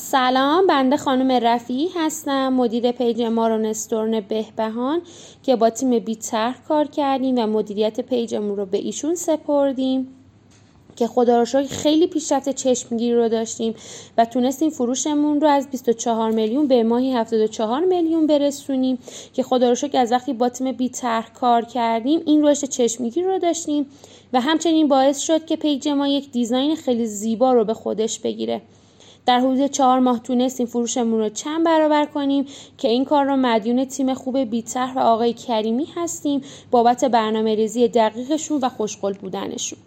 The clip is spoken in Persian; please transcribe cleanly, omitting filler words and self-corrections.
سلام، بنده خانم رفیعی هستم، مدیر پیج مارون استورن بهبهان که با تیم بی طرح کار کردیم و مدیریت پیجمون رو به ایشون سپردیم که خدا رو شکر خیلی پیشرفت چشمگیری رو داشتیم و تونستیم فروشمون رو از 24 میلیون به ماهی 74 میلیون برسونیم که خدا رو شکر از وقتی با تیم بی طرح کار کردیم این رشد چشمگیری رو داشتیم و همچنین باعث شد که پیج ما یک دیزاین خیلی زیبا رو به خودش بگیره. در حدود 4 ماه تونستیم فروشمون رو چند برابر کنیم که این کار رو مدیون تیم خوب بی طرح و آقای کریمی هستیم بابت برنامه‌ریزی دقیقشون و خوشقل بودنشون.